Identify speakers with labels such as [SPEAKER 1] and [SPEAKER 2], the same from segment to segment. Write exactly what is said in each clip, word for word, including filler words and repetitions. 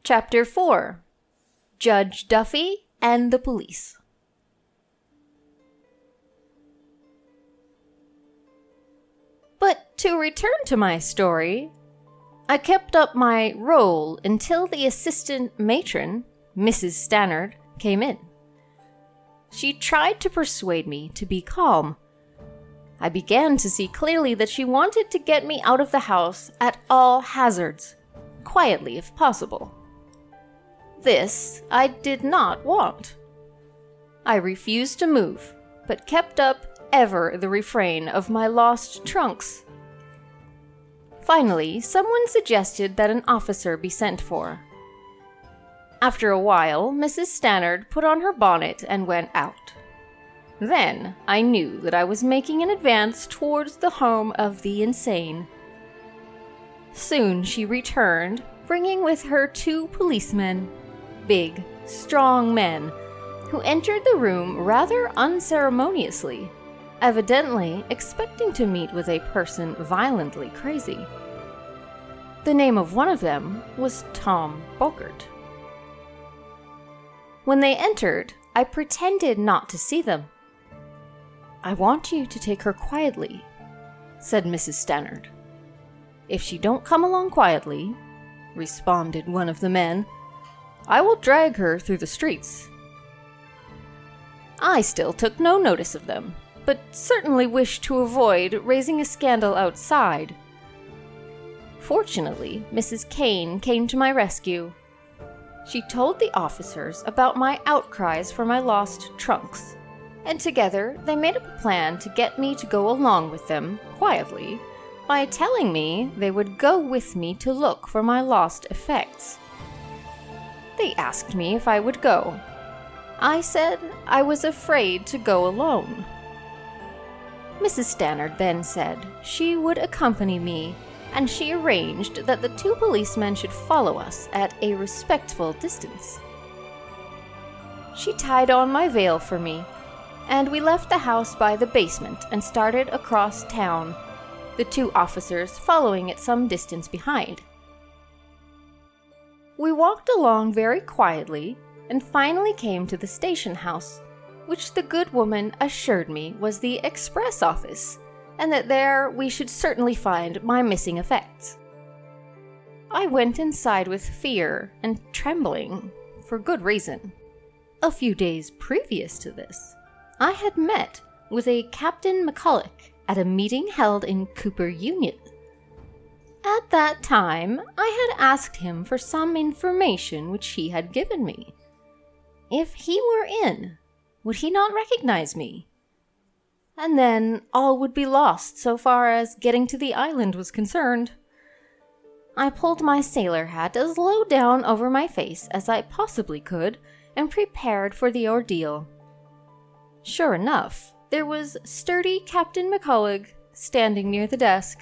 [SPEAKER 1] Chapter four. Judge Duffy and the Police. But to return to my story, I kept up my role until the assistant matron, Missus Stannard, came in. She tried to persuade me to be calm. I began to see clearly that she wanted to get me out of the house at all hazards, quietly if possible. This I did not want. I refused to move, but kept up ever the refrain of my lost trunks. Finally, someone suggested that an officer be sent for. After a while, Missus Stannard put on her bonnet and went out. Then I knew that I was making an advance towards the home of the insane. Soon she returned, bringing with her two policemen, big, strong men, who entered the room rather unceremoniously, evidently expecting to meet with a person violently crazy. The name of one of them was Tom Bockert. When they entered, I pretended not to see them. "I want you to take her quietly," said Missus Stannard. "If she don't come along quietly," responded one of the men, "I will drag her through the streets." I still took no notice of them, but certainly wished to avoid raising a scandal outside. Fortunately, Missus Kane came to my rescue. She told the officers about my outcries for my lost trunks, and together they made up a plan to get me to go along with them, quietly, by telling me they would go with me to look for my lost effects. They asked me if I would go. I said I was afraid to go alone. Missus Stannard then said she would accompany me, and she arranged that the two policemen should follow us at a respectful distance. She tied on my veil for me, and we left the house by the basement and started across town, the two officers following at some distance behind. We walked along very quietly and finally came to the station house, which the good woman assured me was the express office, and that there we should certainly find my missing effects. I went inside with fear and trembling, for good reason. A few days previous to this, I had met with a Captain McCulloch at a meeting held in Cooper Union. At that time, I had asked him for some information which he had given me. If he were in, would he not recognize me? And then all would be lost so far as getting to the island was concerned. I pulled my sailor hat as low down over my face as I possibly could and prepared for the ordeal. Sure enough, there was sturdy Captain McCulloch standing near the desk.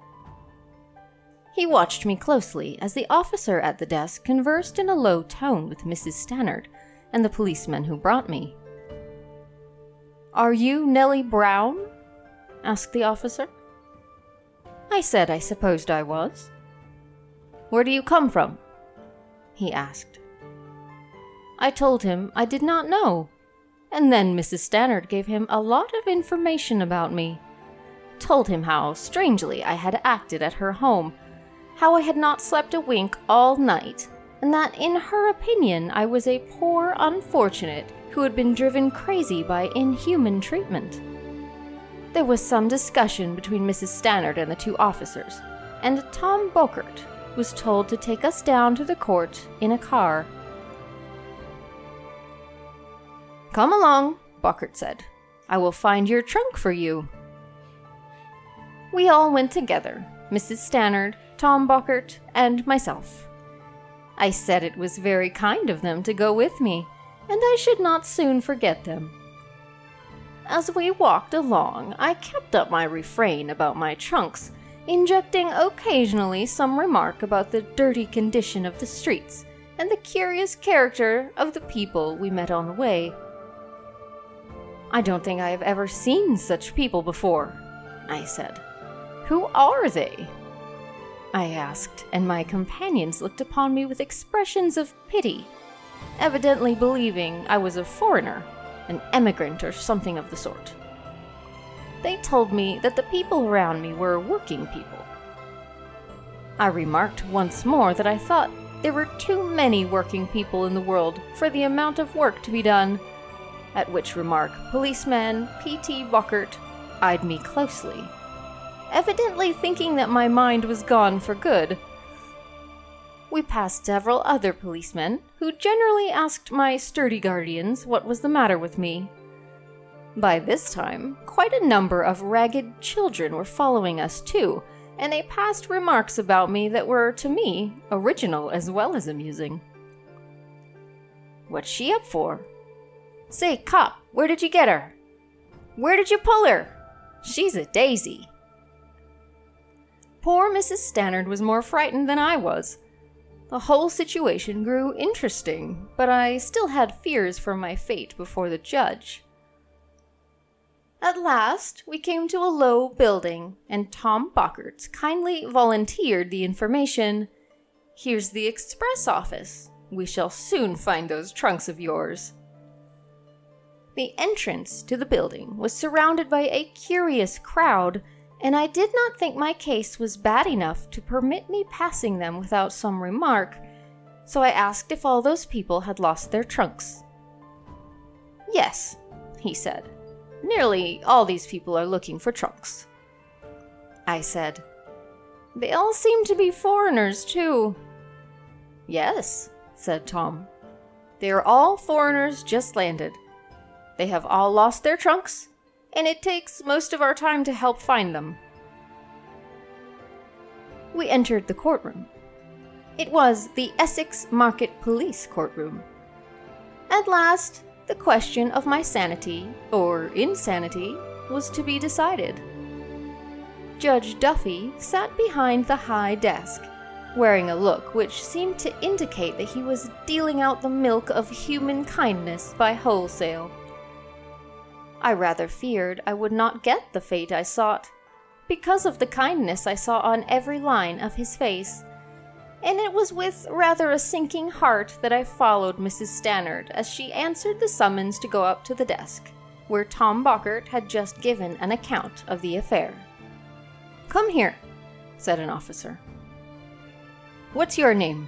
[SPEAKER 1] He watched me closely as the officer at the desk conversed in a low tone with Missus Stannard and the policeman who brought me. "Are you Nellie Brown?" asked the officer. I said I supposed I was. "Where do you come from?" he asked. I told him I did not know, and then Missus Stannard gave him a lot of information about me. Told him how strangely I had acted at her home, how I had not slept a wink all night, and that in her opinion I was a poor unfortunate who had been driven crazy by inhuman treatment. There was some discussion between Missus Stannard and the two officers, and Tom Bockert was told to take us down to the court in a car. "Come along," Bockert said. "I will find your trunk for you." We all went together, Missus Stannard, Tom Bockert, and myself. I said it was very kind of them to go with me, and I should not soon forget them. As we walked along, I kept up my refrain about my trunks, injecting occasionally some remark about the dirty condition of the streets and the curious character of the people we met on the way. "I don't think I have ever seen such people before," I said. "Who are they?" I asked, and my companions looked upon me with expressions of pity, evidently believing I was a foreigner, an emigrant or something of the sort. They told me that the people around me were working people. I remarked once more that I thought there were too many working people in the world for the amount of work to be done, at which remark policeman P T Buckert eyed me closely, evidently thinking that my mind was gone for good. We passed several other policemen, who generally asked my sturdy guardians what was the matter with me. By this time, quite a number of ragged children were following us too, and they passed remarks about me that were, to me, original as well as amusing. "What's she up for?" "Say, cop, where did you get her?" "Where did you pull her?" "She's a daisy." Poor Missus Stannard was more frightened than I was. The whole situation grew interesting, but I still had fears for my fate before the judge. At last, we came to a low building, and Tom Buckert kindly volunteered the information, "Here's the express office. We shall soon find those trunks of yours." The entrance to the building was surrounded by a curious crowd, and I did not think my case was bad enough to permit me passing them without some remark, so I asked if all those people had lost their trunks. "Yes," he said. "Nearly all these people are looking for trunks." I said, "They all seem to be foreigners, too." "Yes," said Tom. "They are all foreigners just landed. They have all lost their trunks, and it takes most of our time to help find them." We entered the courtroom. It was the Essex Market Police courtroom. At last, the question of my sanity, or insanity, was to be decided. Judge Duffy sat behind the high desk, wearing a look which seemed to indicate that he was dealing out the milk of human kindness by wholesale. I rather feared I would not get the fate I sought, because of the kindness I saw on every line of his face, and it was with rather a sinking heart that I followed Missus Stannard as she answered the summons to go up to the desk, where Tom Buckert had just given an account of the affair. "Come here," said an officer. "What's your name?"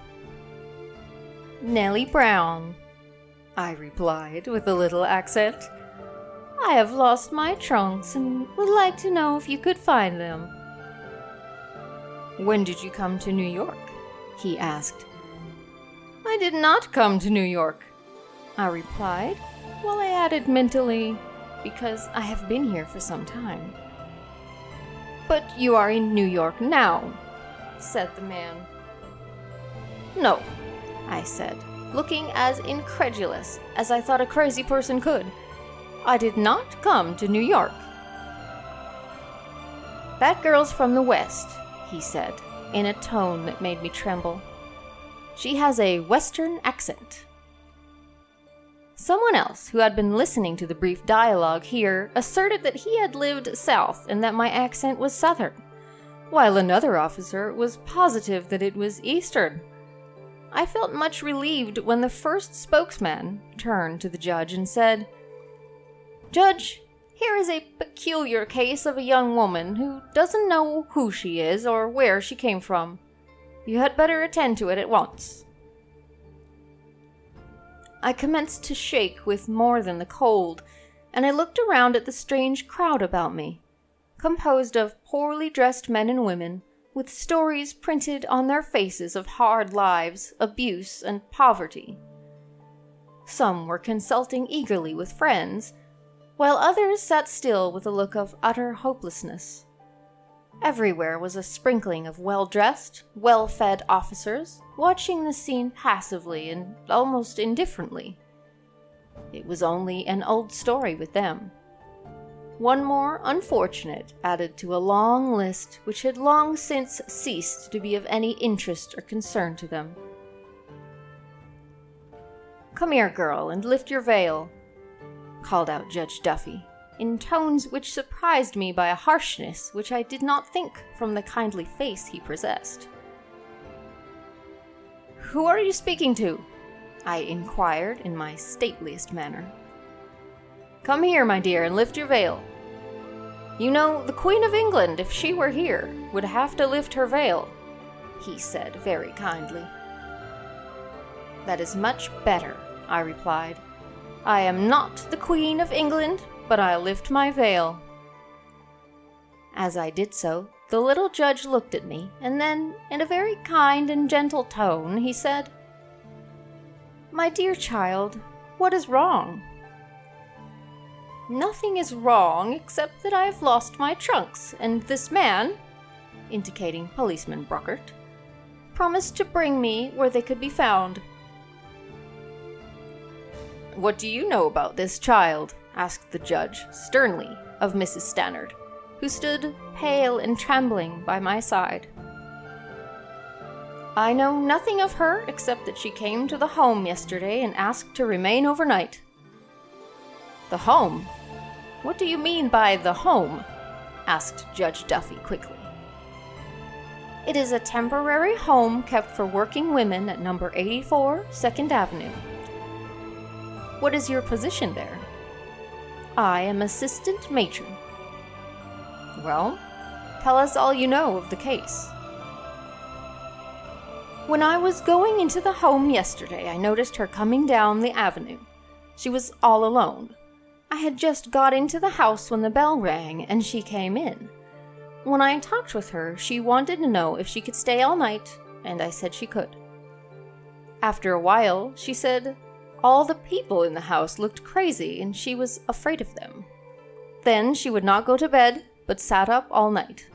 [SPEAKER 1] "Nellie Brown," I replied with a little accent. "I have lost my trunks and would like to know if you could find them." "When did you come to New York?" he asked. "I did not come to New York," I replied, while I added mentally, "because I have been here for some time." "But you are in New York now," said the man. "No," I said, looking as incredulous as I thought a crazy person could. "I did not come to New York." "That girl's from the West," he said, in a tone that made me tremble. "She has a Western accent." Someone else who had been listening to the brief dialogue here asserted that he had lived South and that my accent was Southern, while another officer was positive that it was Eastern. I felt much relieved when the first spokesman turned to the judge and said, "Judge, here is a peculiar case of a young woman who doesn't know who she is or where she came from. You had better attend to it at once." I commenced to shake with more than the cold, and I looked around at the strange crowd about me, composed of poorly dressed men and women, with stories printed on their faces of hard lives, abuse, and poverty. Some were consulting eagerly with friends, while others sat still with a look of utter hopelessness. Everywhere was a sprinkling of well-dressed, well-fed officers, watching the scene passively and almost indifferently. It was only an old story with them. One more unfortunate added to a long list which had long since ceased to be of any interest or concern to them. "Come here, girl, and lift your veil," called out Judge Duffy. in tones which surprised me by a harshness which I did not think from the kindly face he possessed. "Who are you speaking to?" I inquired in my stateliest manner. "Come here, my dear, and lift your veil. You know, the Queen of England, if she were here, would have to lift her veil," he said very kindly. "That is much better," I replied. "I am not the Queen of England, but I'll lift my veil." As I did so, the little judge looked at me, and then, in a very kind and gentle tone, he said, "My dear child, what is wrong?" "Nothing is wrong except that I have lost my trunks, and this man," indicating Policeman Brockert, "promised to bring me where they could be found." "What do you know about this child?" asked the judge sternly of Missus Stannard, who stood pale and trembling by my side. "I know nothing of her except that she came to the home yesterday and asked to remain overnight." "The home? What do you mean by the home?" asked Judge Duffy quickly. "It is a temporary home kept for working women at number eighty-four, Second Avenue. "What is your position there?" "I am assistant matron." "Well, tell us all you know of the case." "When I was going into the home yesterday, I noticed her coming down the avenue. She was all alone. I had just got into the house when the bell rang, and she came in. When I talked with her, she wanted to know if she could stay all night, and I said she could. After a while, she said all the people in the house looked crazy, and she was afraid of them. Then she would not go to bed, but sat up all night."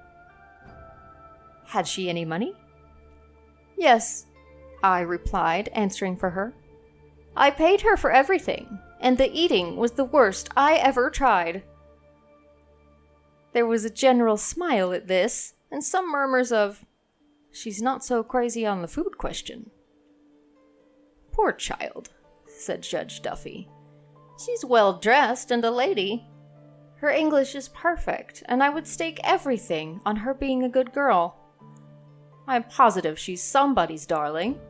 [SPEAKER 1] "Had she any money?" "Yes," I replied, answering for her. "I paid her for everything, and the eating was the worst I ever tried." There was a general smile at this, and some murmurs of, "She's not so crazy on the food question." "Poor child," said Judge Duffy. "She's well dressed and a lady. Her English is perfect, and I would stake everything on her being a good girl. I'm positive she's somebody's darling."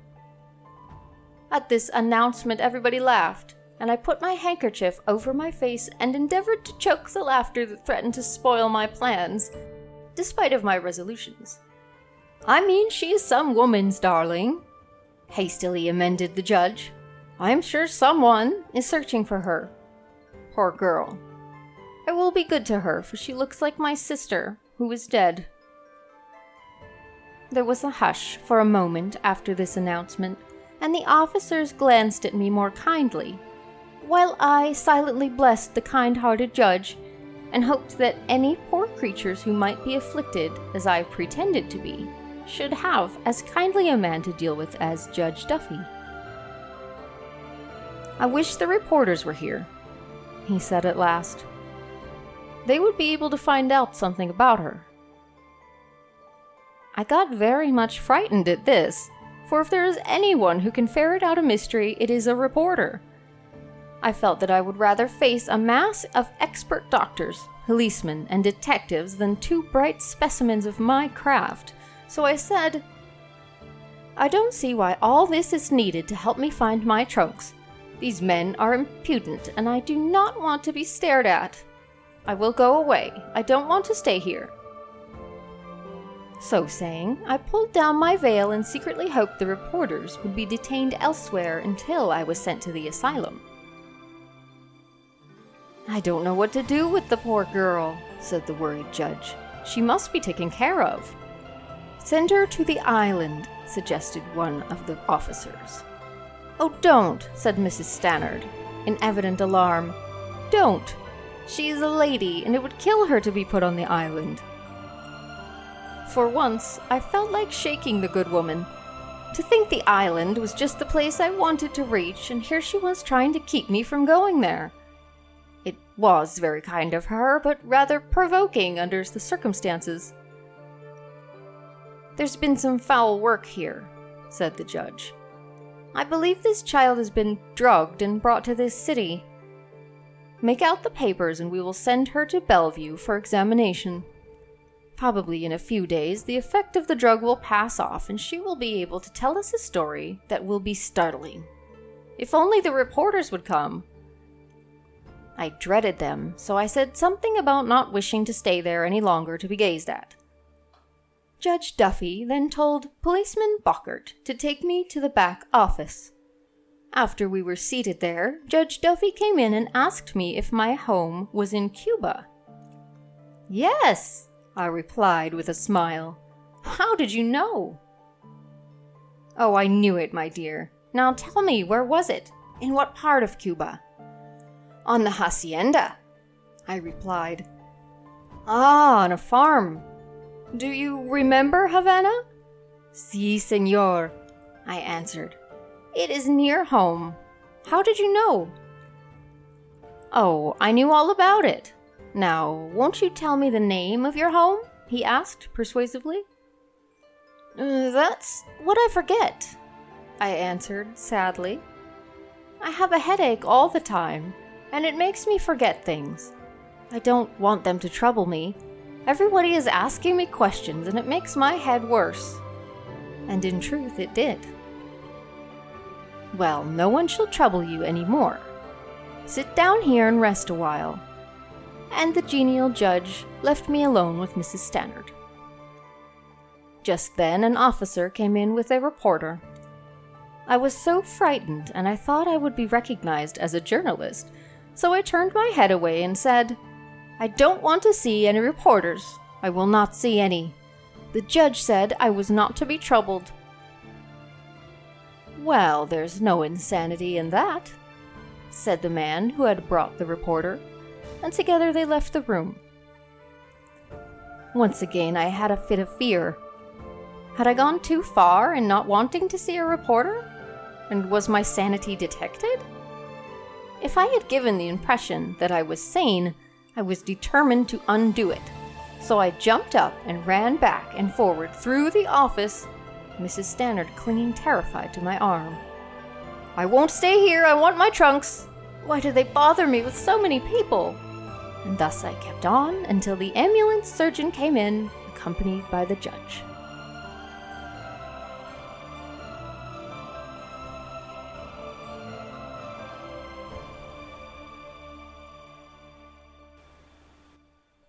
[SPEAKER 1] At this announcement everybody laughed, and I put my handkerchief over my face and endeavored to choke the laughter that threatened to spoil my plans, despite of my resolutions. "I mean she is some woman's darling," hastily amended the judge. "I'm sure someone is searching for her. Poor girl. I will be good to her, for she looks like my sister, who is dead." There was a hush for a moment after this announcement, and the officers glanced at me more kindly, while I silently blessed the kind-hearted judge, and hoped that any poor creatures who might be afflicted, as I pretended to be, should have as kindly a man to deal with as Judge Duffy. "I wish the reporters were here," he said at last. "They would be able to find out something about her." I got very much frightened at this, for if there is anyone who can ferret out a mystery, it is a reporter. I felt that I would rather face a mass of expert doctors, policemen, and detectives than two bright specimens of my craft, so I said, "I don't see why all this is needed to help me find my trunks. These men are impudent, and I do not want to be stared at. I will go away. I don't want to stay here." So saying, I pulled down my veil and secretly hoped the reporters would be detained elsewhere until I was sent to the asylum. "I don't know what to do with the poor girl," said the worried judge. "She must be taken care of." "Send her to the island," suggested one of the officers. "Oh, don't," said Missus Stannard, in evident alarm. "Don't. She is a lady, and it would kill her to be put on the island." For once, I felt like shaking the good woman. To think the island was just the place I wanted to reach, and here she was trying to keep me from going there. It was very kind of her, but rather provoking under the circumstances. "There's been some foul work here," said the judge. "I believe this child has been drugged and brought to this city." Make out the papers and we will send her to Bellevue for examination. Probably in a few days, the effect of the drug will pass off and she will be able to tell us a story that will be startling. If only the reporters would come. I dreaded them, so I said something about not wishing to stay there any longer to be gazed at. Judge Duffy then told Policeman Bockert to take me to the back office. After we were seated there, Judge Duffy came in and asked me if my home was in Cuba. "Yes," I replied with a smile. "How did you know?" "Oh, I knew it, my dear. Now tell me, where was it? In what part of Cuba?" "On the hacienda," I replied. "Ah, on a farm. Do you remember Havana?" "Si, senor," I answered. "It is near home. How did you know?" "Oh, I knew all about it. Now, won't you tell me the name of your home?" he asked persuasively. Uh, "That's what I forget," I answered sadly. "I have a headache all the time, and it makes me forget things. I don't want them to trouble me. Everybody is asking me questions, and it makes my head worse." And in truth, it did. "Well, no one shall trouble you any more. Sit down here and rest a while." And the genial judge left me alone with Missus Stannard. Just then an officer came in with a reporter. I was so frightened, and I thought I would be recognized as a journalist, so I turned my head away and said, "I don't want to see any reporters. I will not see any. The judge said I was not to be troubled." "Well, there's no insanity in that," said the man who had brought the reporter, and together they left the room. Once again I had a fit of fear. Had I gone too far in not wanting to see a reporter? And was my sanity detected? If I had given the impression that I was sane, I was determined to undo it. So I jumped up and ran back and forward through the office, Missus Stannard clinging terrified to my arm. "I won't stay here, I want my trunks. Why do they bother me with so many people?" And thus I kept on until the ambulance surgeon came in, accompanied by the judge.